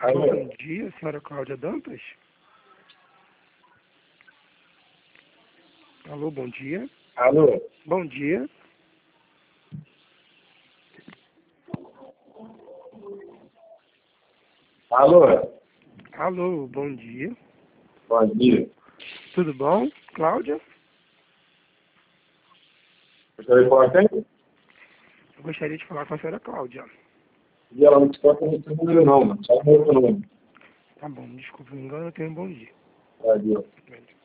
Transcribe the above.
Alô, Alô? bom dia, senhora Cláudia Dantas? Alô, bom dia. Alô? Bom dia. Alô? Alô, bom dia. Bom dia. Tudo bom? Cláudia? Gostaria de falar quem? Eu gostaria de falar com a senhora Cláudia. E ela não está com esse número não, mano. Só com outro número. Tá bom, desculpa, me engano, eu tenho um bom dia. Adeus. Bom dia.